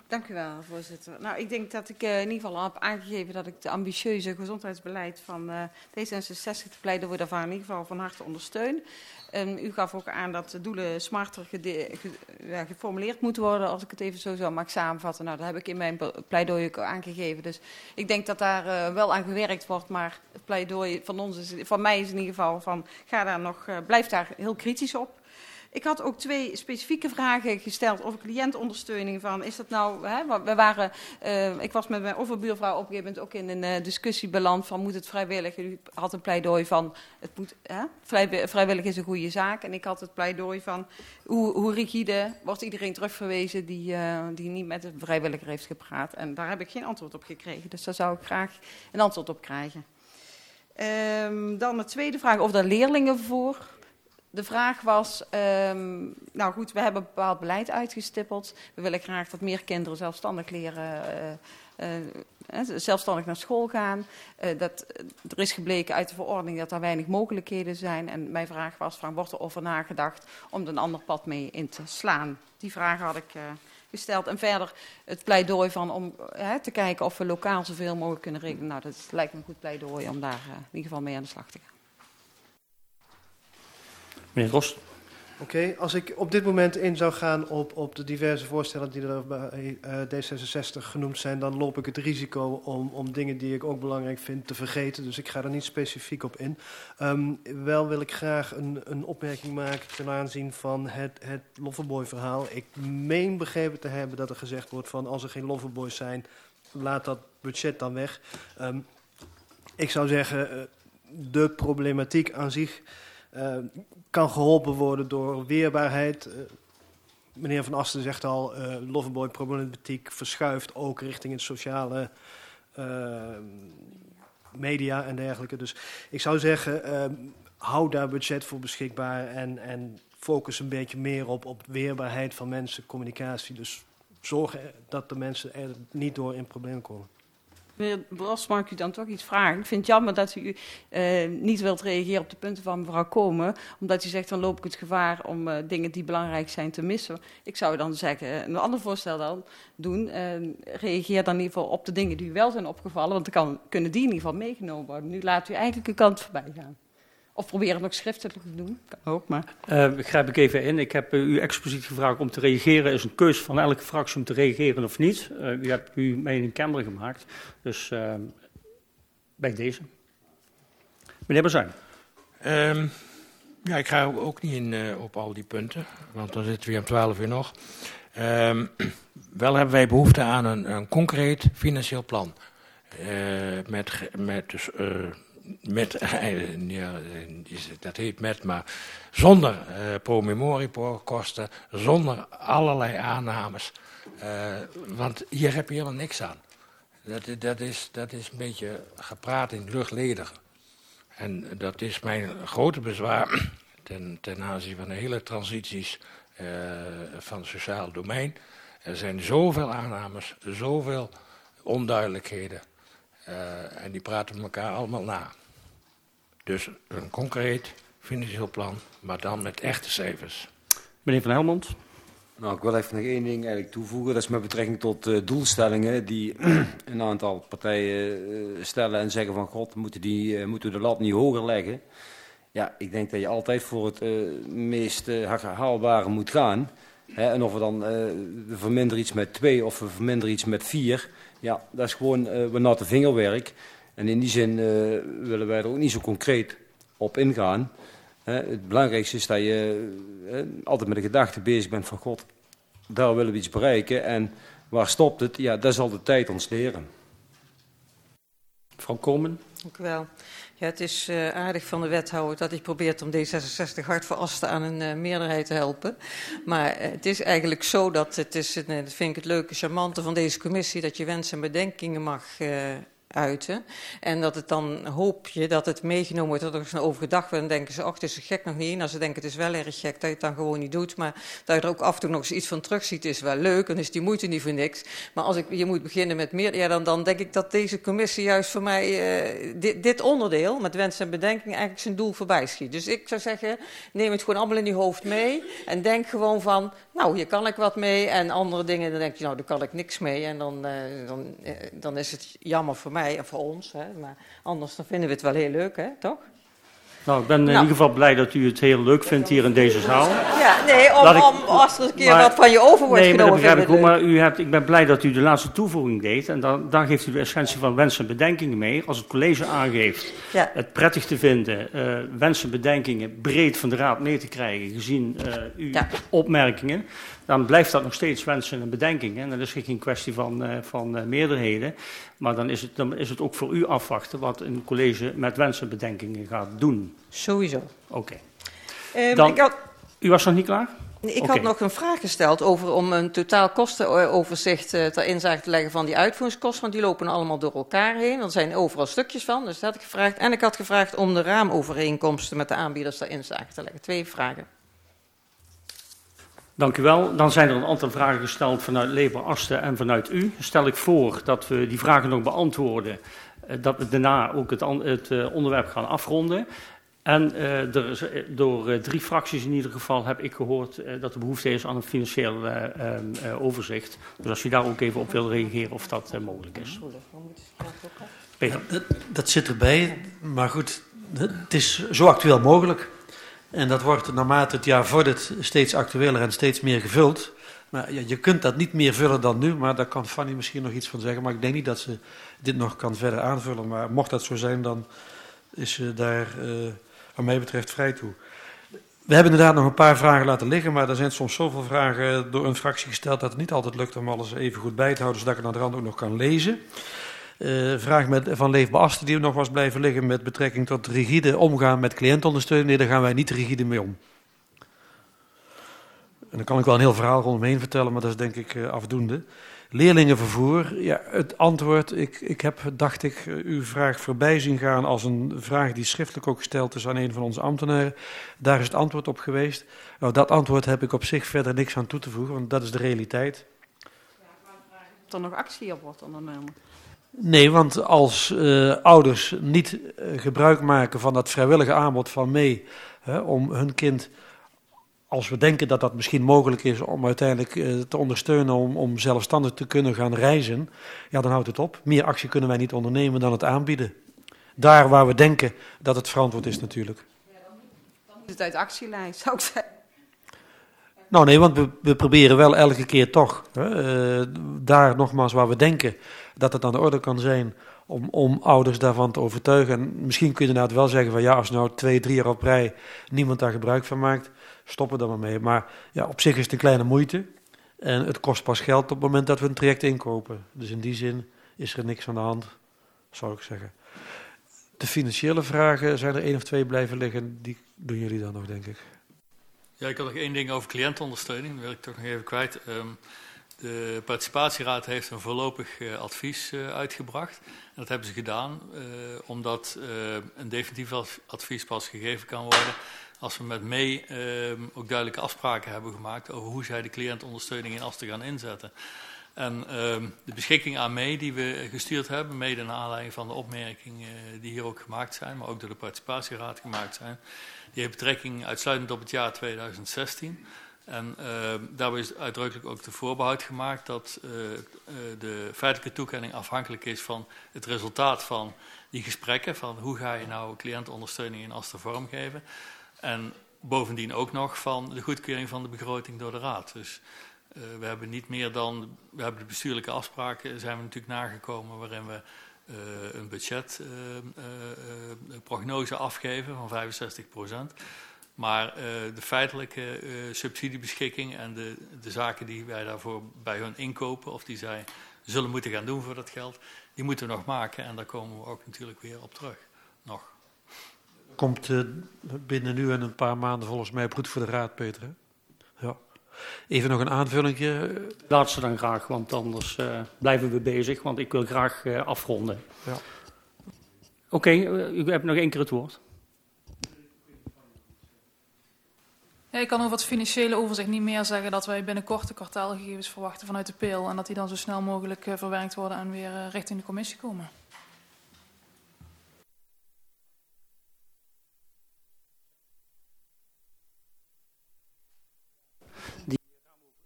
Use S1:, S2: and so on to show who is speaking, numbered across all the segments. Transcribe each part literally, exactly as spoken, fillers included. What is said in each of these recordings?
S1: Dank u wel, voorzitter. Nou, ik denk dat ik uh, in ieder geval heb aangegeven dat ik het ambitieuze gezondheidsbeleid van uh, D zesenzestig te pleidooi daarvan in ieder geval van harte ondersteun. Um, u gaf ook aan dat de doelen smarter gede, ge, ja, geformuleerd moeten worden, als ik het even zo zou mag samenvatten. Nou, dat heb ik in mijn pleidooi ook aangegeven. Dus ik denk dat daar uh, wel aan gewerkt wordt, maar het pleidooi van ons is, van mij is in ieder geval van, ga daar nog, uh, blijf daar heel kritisch op. Ik had ook twee specifieke vragen gesteld over cliëntondersteuning. Van, is dat nou, hè, we waren, uh, ik was met mijn overbuurvrouw op een gegeven moment ook in een uh, discussie beland van moet het vrijwillig. U had een pleidooi van het moet, hè, vrij, vrijwillig is een goede zaak. En ik had het pleidooi van hoe, hoe rigide wordt iedereen terugverwezen die, uh, die niet met een vrijwilliger heeft gepraat. En daar heb ik geen antwoord op gekregen. Dus daar zou ik graag een antwoord op krijgen. Um, dan de tweede vraag over de leerlingen voor. De vraag was, um, nou goed, we hebben een bepaald beleid uitgestippeld. We willen graag dat meer kinderen zelfstandig leren, uh, uh, zelfstandig naar school gaan. Uh, dat, er is gebleken uit de verordening dat er weinig mogelijkheden zijn. En mijn vraag was, van, wordt er over nagedacht om er een ander pad mee in te slaan? Die vraag had ik uh, gesteld. En verder het pleidooi van om uh, te kijken of we lokaal zoveel mogelijk kunnen regelen. Nou, dat lijkt me een goed pleidooi om daar uh, in ieder geval mee aan de slag te gaan.
S2: Meneer Rost.
S3: Oké, okay, als ik op dit moment in zou gaan op, op de diverse voorstellen die er bij uh, D zesenzestig genoemd zijn, dan loop ik het risico om, om dingen die ik ook belangrijk vind te vergeten. Dus ik ga er niet specifiek op in. Um, wel wil ik graag een, een opmerking maken ten aanzien van het, het Loverboy-verhaal. Ik meen begrepen te hebben dat er gezegd wordt van als er geen Loverboys zijn, laat dat budget dan weg. Um, ik zou zeggen, uh, de problematiek aan zich Uh, kan geholpen worden door weerbaarheid. Uh, meneer Van Asten zegt al, uh, Loverboy-problematiek verschuift ook richting het sociale uh, media en dergelijke. Dus ik zou zeggen, uh, hou daar budget voor beschikbaar en, en focus een beetje meer op, op weerbaarheid van mensen, communicatie. Dus zorg dat de mensen er niet door in problemen komen.
S1: Meneer Bros, mag ik u dan toch iets vragen? Ik vind het jammer dat u uh, niet wilt reageren op de punten van mevrouw Komen. Omdat u zegt, dan loop ik het gevaar om uh, dingen die belangrijk zijn te missen. Ik zou dan zeggen, een ander voorstel dan doen. Uh, reageer dan in ieder geval op de dingen die u wel zijn opgevallen. Want dan kan, kunnen die in ieder geval meegenomen worden. Nu laat u eigenlijk een kant voorbij gaan. Of probeer het nog schriftelijk te doen. Kan ook, maar...
S2: Uh, ik grijp ik even in. Ik heb uh, u expliciet gevraagd om te reageren. Het is een keuze van elke fractie om te reageren of niet. Uh, u hebt uw mening kenbaar gemaakt. Dus uh, bij deze. Meneer Bazuin.
S4: Um, ja, ik ga ook niet in uh, op al die punten. Want dan zitten we weer om twaalf uur nog. Um, wel hebben wij behoefte aan een, een concreet financieel plan. Uh, met... met dus, uh, Met, ja, dat heet met, maar zonder uh, pro-memoriekosten, zonder allerlei aannames. Uh, want hier heb je helemaal niks aan. Dat, dat, is, dat is een beetje gepraat in het luchtledige. En dat is mijn grote bezwaar ten, ten aanzien van de hele transities uh, van het sociaal domein. Er zijn zoveel aannames, zoveel onduidelijkheden. Uh, en die praten elkaar allemaal na. Dus een concreet financieel plan, maar dan met echte cijfers.
S2: Meneer Van Helmond.
S5: Nou, ik wil even nog één ding eigenlijk toevoegen. Dat is met betrekking tot uh, doelstellingen die een aantal partijen uh, stellen en zeggen van god, moeten, die, uh, moeten we de lat niet hoger leggen. Ja, ik denk dat je altijd voor het uh, meest uh, haalbare moet gaan. Hè, en of we dan uh, we verminderen iets met twee of we verminderen iets met vier, ja, dat is gewoon uh, we natte vingerwerk. En in die zin uh, willen wij er ook niet zo concreet op ingaan. Hè, het belangrijkste is dat je uh, altijd met de gedachte bezig bent van god, daar willen we iets bereiken. En waar stopt het? Ja, dat zal de tijd ons leren.
S2: Mevrouw Komen.
S6: Dank u wel. Ja, het is uh, aardig van de wethouder dat hij probeert om D zesenzestig hard voor Asten aan een uh, meerderheid te helpen. Maar uh, het is eigenlijk zo dat het is, uh, dat vind ik het leuke, charmante van deze commissie, dat je wensen en bedenkingen mag uh, uiten. En dat het dan hoop je dat het meegenomen wordt, dat er eens naar overgedacht wordt. En denken ze, ach, het is zo gek nog niet in. Als ze denken, het is wel erg gek dat je het dan gewoon niet doet. Maar dat je er ook af en toe nog eens iets van terugziet, is wel leuk. Dan is die moeite niet voor niks. Maar als ik, je moet beginnen met meer, ja, dan, dan denk ik dat deze commissie juist voor mij uh, dit, dit onderdeel, met wensen en bedenkingen, eigenlijk zijn doel voorbij schiet. Dus ik zou zeggen, neem het gewoon allemaal in je hoofd mee. En denk gewoon van, nou, hier kan ik wat mee. En andere dingen, dan denk je, nou, daar kan ik niks mee. En dan, uh, dan, uh, dan is het jammer voor mij en voor ons. Hè? Maar anders dan vinden we het wel heel leuk, hè? Toch?
S2: Nou, ik ben in
S6: nou.
S2: ieder geval blij dat u het heel leuk vindt hier in deze zaal.
S6: Ja, nee, om,
S2: ik,
S6: om als er een keer
S2: maar,
S6: wat van je over wordt
S2: nee,
S6: genomen.
S2: Nee, dat begrijp ik ook, maar u hebt, ik ben blij dat u de laatste toevoeging deed. En dan, dan geeft u de essentie van wensen en bedenkingen mee. Als het college aangeeft ja. het prettig te vinden, uh, wensen en bedenkingen breed van de raad mee te krijgen, gezien uh, uw ja. opmerkingen, dan blijft dat nog steeds wensen en bedenkingen. En dan is het geen kwestie van, uh, van uh, meerderheden. Maar dan is, het, dan is het ook voor u afwachten wat een college met wensen en bedenkingen gaat doen.
S6: Sowieso.
S2: Oké. Okay. Um, u was nog niet klaar?
S6: Nee, ik
S2: okay.
S6: had nog een vraag gesteld over om een totaal kostenoverzicht uh, ter inzage te leggen van die uitvoeringskosten. Want die lopen allemaal door elkaar heen. Er zijn overal stukjes van, dus dat had ik gevraagd. En ik had gevraagd om de raamovereenkomsten met de aanbieders ter inzage te leggen. Twee vragen.
S2: Dank u wel. Dan zijn er een aantal vragen gesteld vanuit Leber Asten en vanuit u. Stel ik voor dat we die vragen nog beantwoorden. Dat we daarna ook het, het onderwerp gaan afronden. En uh, er, door uh, drie fracties in ieder geval heb ik gehoord uh, dat er behoefte is aan een financieel uh, uh, overzicht. Dus als u daar ook even op wil reageren of dat uh, mogelijk is.
S7: Peter. Ja, dat, dat zit erbij, maar goed, het is zo actueel mogelijk. En dat wordt naarmate het jaar vordert steeds actueler en steeds meer gevuld. Maar ja, je kunt dat niet meer vullen dan nu, maar daar kan Fanny misschien nog iets van zeggen. Maar ik denk niet dat ze dit nog kan verder aanvullen. Maar mocht dat zo zijn, dan is ze daar uh, wat mij betreft vrij toe. We hebben inderdaad nog een paar vragen laten liggen, maar er zijn soms zoveel vragen door een fractie gesteld dat het niet altijd lukt om alles even goed bij te houden, zodat ik het aan de rand ook nog kan lezen. Uh, vraag met, van Leef Beasten die nog was blijven liggen met betrekking tot rigide omgaan met cliëntondersteuning. Nee, daar gaan wij niet rigide mee om. En dan kan ik wel een heel verhaal rondomheen vertellen, maar dat is denk ik uh, afdoende. Leerlingenvervoer, ja, het antwoord, ik, ik heb, dacht ik, uw vraag voorbij zien gaan als een vraag die schriftelijk ook gesteld is aan een van onze ambtenaren. Daar is het antwoord op geweest. Nou, dat antwoord heb ik op zich verder niks aan toe te voegen, want dat is de realiteit.
S1: Ja, maar of er nog actie op wordt ondernomen?
S7: Nee, want als uh, ouders niet uh, gebruik maken van dat vrijwillige aanbod van mee, hè, om hun kind, als we denken dat dat misschien mogelijk is om uiteindelijk uh, te ondersteunen om, om zelfstandig te kunnen gaan reizen, ja, dan houdt het op. Meer actie kunnen wij niet ondernemen dan het aanbieden. Daar waar we denken dat het verantwoord is natuurlijk.
S1: Ja, dan, dan moet het uit de actielijst, zou ik zeggen.
S7: Nou nee, want we, we proberen wel elke keer toch, hè, uh, daar nogmaals waar we denken dat het aan de orde kan zijn om, om ouders daarvan te overtuigen. En misschien kun je inderdaad wel zeggen van ja, als nou twee, drie jaar op rij niemand daar gebruik van maakt, stoppen er maar mee. Maar ja, op zich is het een kleine moeite en het kost pas geld op het moment dat we een traject inkopen. Dus in die zin is er niks aan de hand, zou ik zeggen. De financiële vragen, zijn er één of twee blijven liggen, die doen jullie dan nog, denk ik.
S8: Ja, ik had nog één ding over cliëntondersteuning, dat wil ik toch nog even kwijt. Um, de participatieraad heeft een voorlopig uh, advies uh, uitgebracht. En dat hebben ze gedaan, uh, omdat uh, een definitief advies pas gegeven kan worden als we met mee uh, ook duidelijke afspraken hebben gemaakt over hoe zij de cliëntondersteuning in Asten gaan inzetten. En uh, de beschikking aan mee die we gestuurd hebben, mede naar aanleiding van de opmerkingen die hier ook gemaakt zijn, maar ook door de participatieraad gemaakt zijn, die heeft betrekking uitsluitend op het jaar tweeduizend zestien. En uh, daarbij is uitdrukkelijk ook de voorbehoud gemaakt dat uh, uh, de feitelijke toekenning afhankelijk is van het resultaat van die gesprekken, van hoe ga je nou cliëntondersteuning in Asten vormgeven. En bovendien ook nog van de goedkeuring van de begroting door de raad. Dus uh, we hebben niet meer dan, we hebben de bestuurlijke afspraken, zijn we natuurlijk nagekomen waarin we uh, een budgetprognose uh, uh, afgeven van vijfenzestig procent. Maar uh, de feitelijke uh, subsidiebeschikking en de, de zaken die wij daarvoor bij hun inkopen, of die zij zullen moeten gaan doen voor dat geld, die moeten we nog maken. En daar komen we ook natuurlijk weer op terug. Nog.
S7: Komt uh, binnen nu en een paar maanden volgens mij goed voor de raad, Peter. Hè? Ja. Even nog een aanvullingje.
S2: Laatste dan graag, want anders uh, blijven we bezig, want ik wil graag uh, afronden. Ja. Oké, okay, uh, u hebt nog één keer het woord.
S9: Ja, ik kan over het financiële overzicht niet meer zeggen dat wij binnenkort de kwartaalgegevens verwachten vanuit de P I L en dat die dan zo snel mogelijk uh, verwerkt worden en weer uh, richting de commissie komen.
S2: Die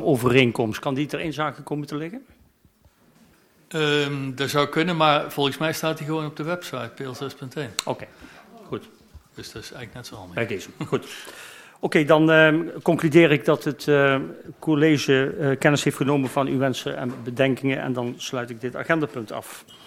S2: raamovereenkomst, kan die ter inzage komen te liggen?
S8: Um, dat zou kunnen, maar volgens mij staat die gewoon op de website, P L zes punt één.
S2: Oké, okay. Goed.
S8: Dus dat is eigenlijk net zo handig.
S2: Bij deze, goed. Oké, okay, dan uh, concludeer ik dat het uh, college uh, kennis heeft genomen van uw wensen en bedenkingen en dan sluit ik dit agendapunt af.